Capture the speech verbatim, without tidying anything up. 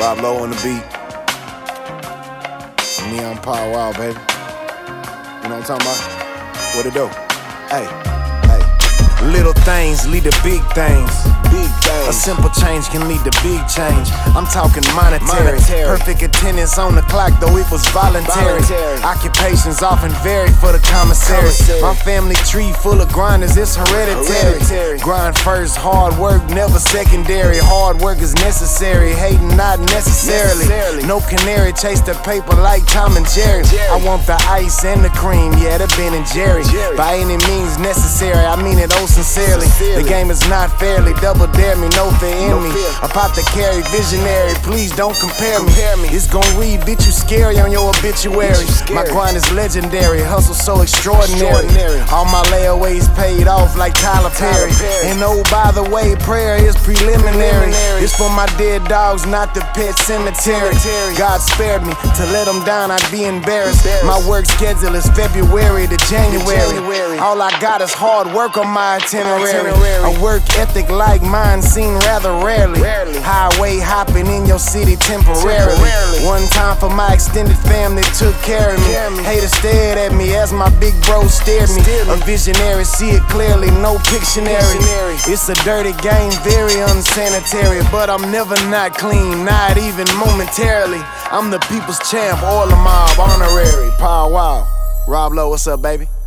Rob Lowe on the beat. And me, I'm Power Wow, baby. You know what I'm talking about? What it do? Hey, hey. Little things lead to big things. Big things. A simple change can lead to big change. I'm talking monetary. monetary. Perfect attendance on the clock, though it was voluntary. voluntary. Occupations often vary for the commissary. commissary. My family tree full of grinders, it's hereditary. hereditary. Grind first, hard work never secondary. Hard work is necessary, hating not necessarily. necessarily. No canary, chase the paper like Tom and Jerry. Jerry. I want the ice and the cream, yeah, the Ben and Jerry. Jerry. By any means necessary, I mean it oh sincerely. sincerely. The game is not fairly, double dare me, no fear in no me. Fear. Apothecary, visionary, please don't compare, compare me. me. It's gon' read, bitch, you scary on your obituary. You my grind is legendary, hustle so extraordinary. extraordinary. All my layaways paid off like Tyler Perry. Tyler Perry. And oh, by the way, prayer is preliminary. preliminary. It's for my dead dogs, not the pet cemetery. cemetery. God spared me, to let them down I'd be embarrassed. embarrassed. My work schedule is February to January. January. All I got is hard work on my itinerary. itinerary. A work ethic like mine seen rather rarely. rarely. Highway hopping in your city temporarily. temporarily. One time for my extended family took care of me. me. Haters stared at me as my big bro stared me. A visionary, see it clearly, no Pictionary. Pictionary. It's a dirty game, very unsanitary, but I'm never not clean, not even momentarily. I'm the people's champ, all of mob, honorary. Power Wow. Rob Lowe, what's up, baby?